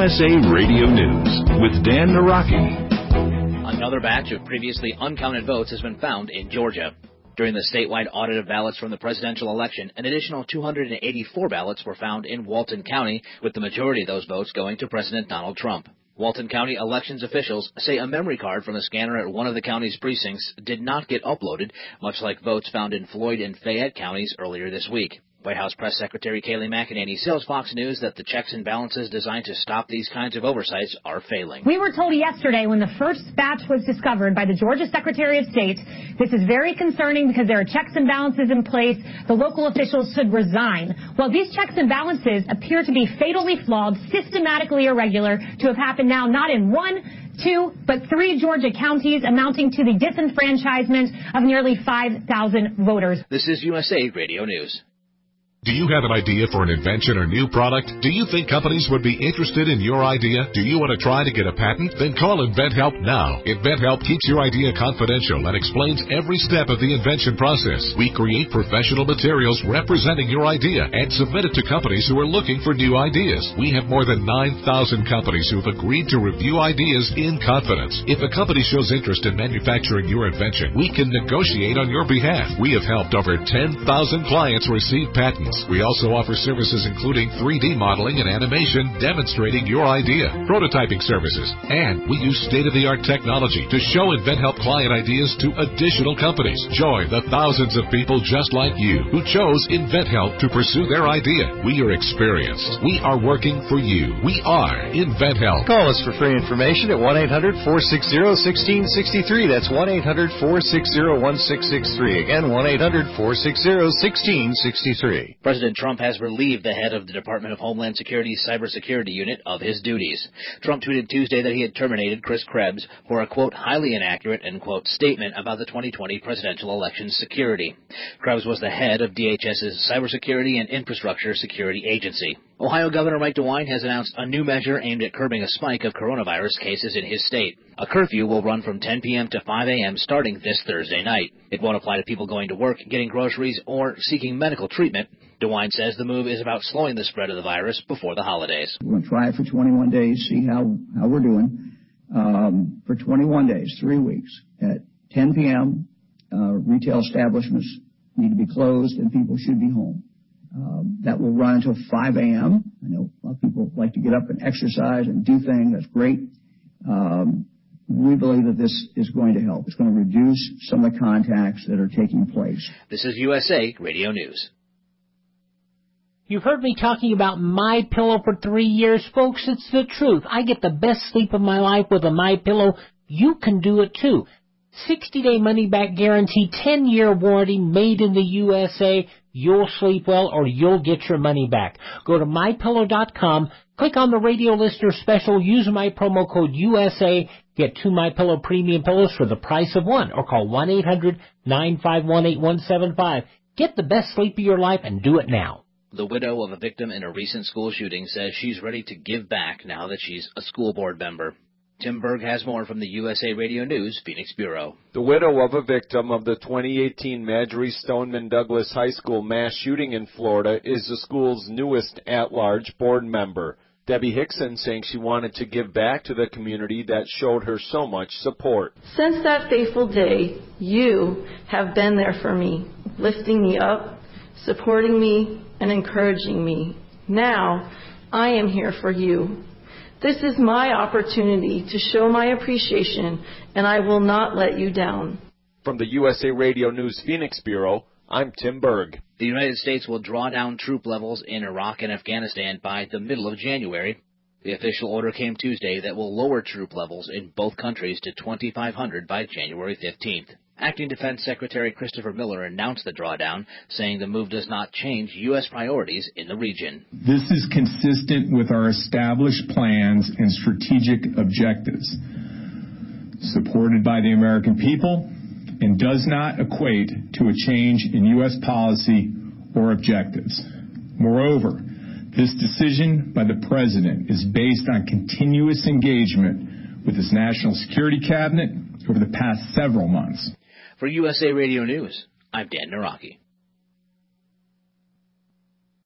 USA Radio News with Dan Naraki. Another batch of previously uncounted votes has been found in Georgia. During the statewide audit of ballots from the presidential election, an additional 284 ballots were found in Walton County, with the majority of those votes going to President Donald Trump. Walton County elections officials say a memory card from a scanner at one of the county's precincts did not get uploaded, much like votes found in Floyd and Fayette counties earlier this week. White House Press Secretary Kayleigh McEnany tells Fox News that the checks and balances designed to stop these kinds of oversights are failing. We were told yesterday when the first batch was discovered by the Georgia Secretary of State, this is very concerning because there are checks and balances in place. The local officials should resign. Well, these checks and balances appear to be fatally flawed, systematically irregular, to have happened now not in one, two, but three Georgia counties, amounting to the disenfranchisement of nearly 5,000 voters. This is USA Radio News. Do you have an idea for an invention or new product? Do you think companies would be interested in your idea? Do you want to try to get a patent? Then call InventHelp now. InventHelp keeps your idea confidential and explains every step of the invention process. We create professional materials representing your idea and submit it to companies who are looking for new ideas. We have more than 9,000 companies who have agreed to review ideas in confidence. If a company shows interest in manufacturing your invention, we can negotiate on your behalf. We have helped over 10,000 clients receive patents. We also offer services including 3D modeling and animation demonstrating your idea, prototyping services, and we use state-of-the-art technology to show InventHelp client ideas to additional companies. Join the thousands of people just like you who chose InventHelp to pursue their idea. We are experienced. We are working for you. We are InventHelp. Call us for free information at 1-800-460-1663. That's 1-800-460-1663. Again, 1-800-460-1663. President Trump has relieved the head of the Department of Homeland Security's cybersecurity unit of his duties. Trump tweeted Tuesday that he had terminated Chris Krebs for a, quote, highly inaccurate, end quote, statement about the 2020 presidential election security. Krebs was the head of DHS's Cybersecurity and Infrastructure Security Agency. Ohio Governor Mike DeWine has announced a new measure aimed at curbing a spike of coronavirus cases in his state. A curfew will run from 10 p.m. to 5 a.m. starting this Thursday night. It won't apply to people going to work, getting groceries, or seeking medical treatment. DeWine says the move is about slowing the spread of the virus before the holidays. We're going to try it for 21 days, see how we're doing. For 21 days, 3 weeks, at 10 p.m., retail establishments need to be closed and people should be home. That will run until 5 a.m. I know a lot of people like to get up and exercise and do things. That's great. We believe that this is going to help. It's going to reduce some of the contacts that are taking place. This is USA Radio News. You've heard me talking about MyPillow for 3 years, folks. It's the truth. I get the best sleep of my life with a MyPillow. You can do it too. 60-day money-back guarantee, 10-year warranty, made in the USA. You'll sleep well or you'll get your money back. Go to MyPillow.com, click on the radio listener special, use my promo code USA, get 2 MyPillow premium pillows for the price of one, or call 1-800-951-8175. Get the best sleep of your life and do it now. The widow of a victim in a recent school shooting says she's ready to give back now that she's a school board member. Tim Berg has more from the USA Radio News Phoenix Bureau. The widow of a victim of the 2018 Marjory Stoneman Douglas High School mass shooting in Florida is the school's newest at-large board member. Debbie Hickson saying she wanted to give back to the community that showed her so much support. Since that fateful day, you have been there for me, lifting me up, supporting me, and encouraging me. Now, I am here for you. This is my opportunity to show my appreciation, and I will not let you down. From the USA Radio News Phoenix Bureau, I'm Tim Berg. The United States will draw down troop levels in Iraq and Afghanistan by the middle of January. The official order came Tuesday that will lower troop levels in both countries to 2,500 by January 15th. Acting Defense Secretary Christopher Miller announced the drawdown, saying the move does not change U.S. priorities in the region. This is consistent with our established plans and strategic objectives, supported by the American people, and does not equate to a change in U.S. policy or objectives. Moreover, this decision by the President is based on continuous engagement with his National Security Cabinet over the past several months. For USA Radio News, I'm Dan Naraki.